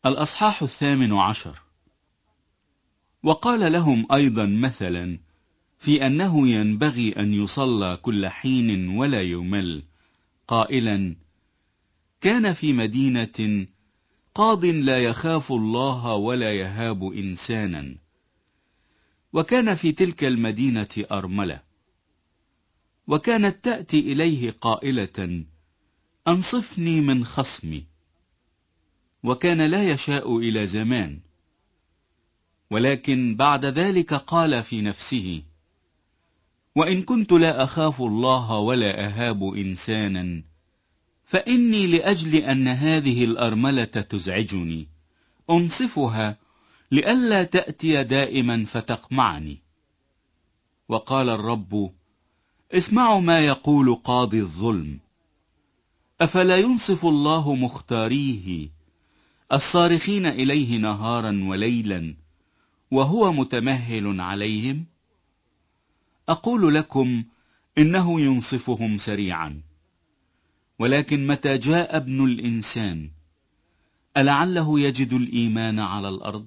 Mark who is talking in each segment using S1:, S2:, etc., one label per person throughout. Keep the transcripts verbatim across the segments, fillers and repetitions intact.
S1: الأصحاح الثامن عشر. وقال لهم أيضا مثلا في أنه ينبغي أن يصلى كل حين ولا يمل، قائلا: كان في مدينة قاض لا يخاف الله ولا يهاب إنسانا، وكان في تلك المدينة أرملة، وكانت تأتي إليه قائلة: أنصفني من خصمي. وكان لا يشاء إلى زمان، ولكن بعد ذلك قال في نفسه: وإن كنت لا أخاف الله ولا أهاب إنسانا، فإني لأجل أن هذه الأرملة تزعجني أنصفها لئلا تأتي دائما فتقمعني. وقال الرب: اسمعوا ما يقول قاضي الظلم. أفلا ينصف الله مختاريه الصارخين إليه نهارا وليلا وهو متمهل عليهم؟ أقول لكم إنه ينصفهم سريعا. ولكن متى جاء ابن الإنسان ألعله يجد الإيمان على الأرض؟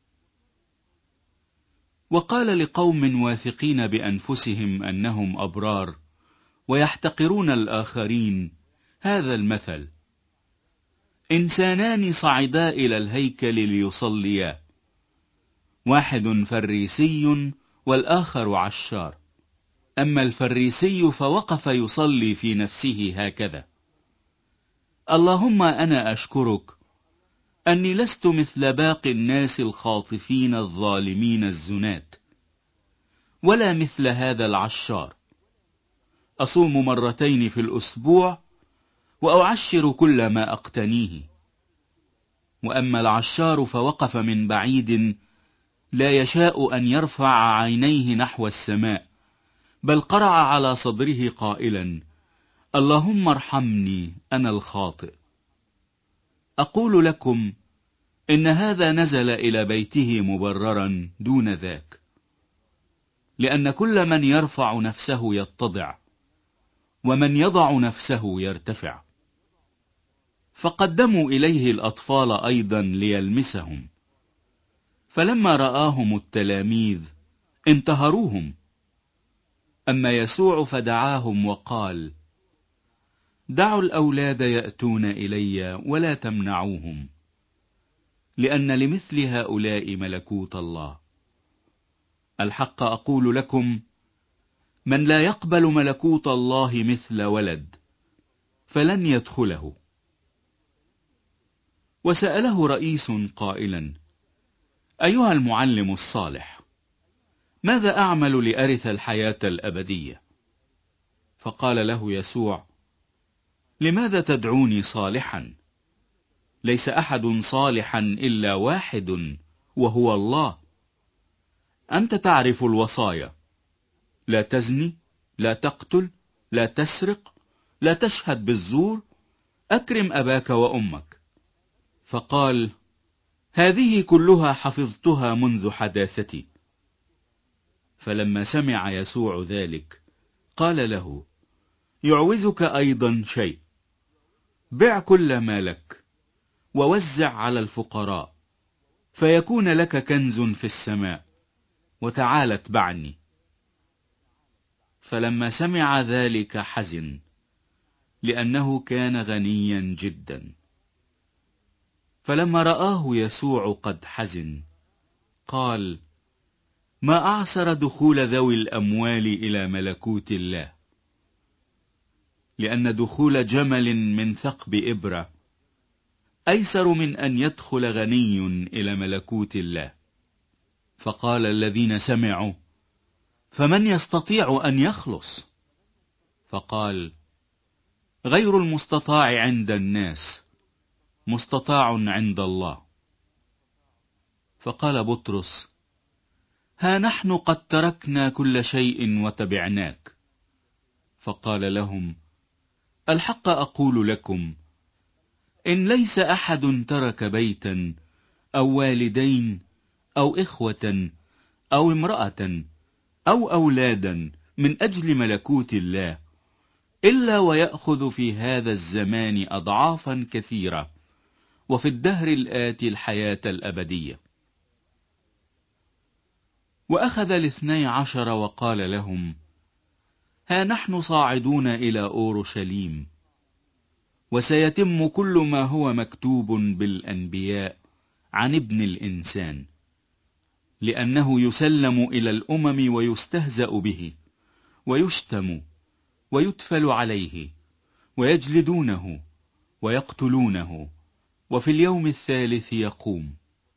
S1: وقال لقوم واثقين بأنفسهم أنهم أبرار ويحتقرون الآخرين هذا المثل: إنسانان صعدا إلى الهيكل ليصليا، واحد فريسي والآخر عشار. أما الفريسي فوقف يصلي في نفسه هكذا: اللهم أنا أشكرك أني لست مثل باقي الناس الخاطفين الظالمين الزنات، ولا مثل هذا العشار. أصوم مرتين في الأسبوع وأعشر كل ما أقتنيه. وأما العشار فوقف من بعيد لا يشاء أن يرفع عينيه نحو السماء، بل قرع على صدره قائلا: اللهم ارحمني أنا الخاطئ. أقول لكم إن هذا نزل إلى بيته مبررا دون ذاك، لأن كل من يرفع نفسه يتضع، ومن يضع نفسه يرتفع. فقدموا إليه الأطفال أيضا ليلمسهم، فلما رآهم التلاميذ انتهروهم. أما يسوع فدعاهم وقال: دعوا الأولاد يأتون إلي ولا تمنعوهم، لأن لمثل هؤلاء ملكوت الله. الحق أقول لكم، من لا يقبل ملكوت الله مثل ولد فلن يدخله. وسأله رئيس قائلا: أيها المعلم الصالح، ماذا أعمل لأرث الحياة الأبدية؟ فقال له يسوع: لماذا تدعوني صالحا؟ ليس أحد صالحا إلا واحد، وهو الله. أنت تعرف الوصايا: لا تزني، لا تقتل، لا تسرق، لا تشهد بالزور، أكرم أباك وأمك. فقال: هذه كلها حفظتها منذ حداثتي. فلما سمع يسوع ذلك قال له: يعوزك أيضا شيء، بع كل ما لك ووزع على الفقراء، فيكون لك كنز في السماء، وتعال اتبعني. فلما سمع ذلك حزن، لأنه كان غنيا جدا. فلما رآه يسوع قد حزن قال: ما أعسر دخول ذوي الأموال إلى ملكوت الله. لأن دخول جمل من ثقب إبرة أيسر من أن يدخل غني إلى ملكوت الله. فقال الذين سمعوا: فمن يستطيع أن يخلص؟ فقال: غير المستطاع عند الناس مستطاع عند الله. فقال بطرس: ها نحن قد تركنا كل شيء وتبعناك. فقال لهم: الحق أقول لكم، إن ليس أحد ترك بيتا أو والدين أو إخوة أو امرأة أو أولادا من أجل ملكوت الله إلا ويأخذ في هذا الزمان أضعافا كثيرة وفي الدهر الآتي الحياة الأبدية. وأخذ الاثني عشر وقال لهم: ها نحن صاعدون إلى أورشليم، وسيتم كل ما هو مكتوب بالأنبياء عن ابن الإنسان، لأنه يسلم إلى الأمم ويستهزأ به ويشتم ويتفل عليه ويجلدونه ويقتلونه، وفي اليوم الثالث يقوم.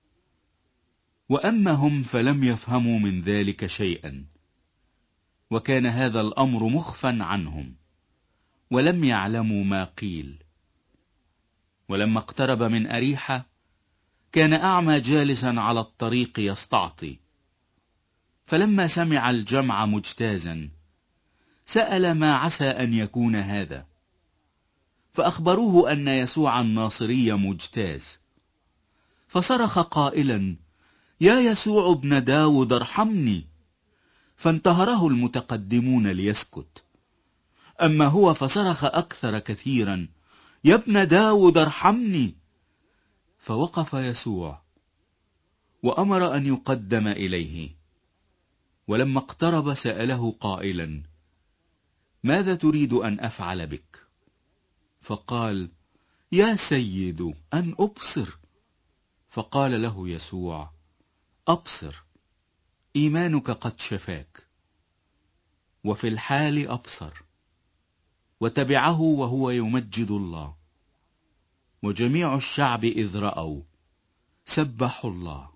S1: وأما هم فلم يفهموا من ذلك شيئا، وكان هذا الأمر مخفى عنهم، ولم يعلموا ما قيل. ولما اقترب من أريحة كان أعمى جالسا على الطريق يستعطي، فلما سمع الجمع مجتازا سأل ما عسى أن يكون هذا، فأخبروه أن يسوع الناصري مجتاز، فصرخ قائلا: يا يسوع ابن داود ارحمني. فانتهره المتقدمون ليسكت، أما هو فصرخ أكثر كثيرا: يا ابن داود ارحمني. فوقف يسوع وأمر أن يقدم إليه، ولما اقترب سأله قائلا: ماذا تريد أن أفعل بك؟ فقال: يا سيد أن أبصر. فقال له يسوع: أبصر، إيمانك قد شفاك. وفي الحال أبصر، وتبعه وهو يمجد الله. وجميع الشعب إذ رأوا سبحوا الله.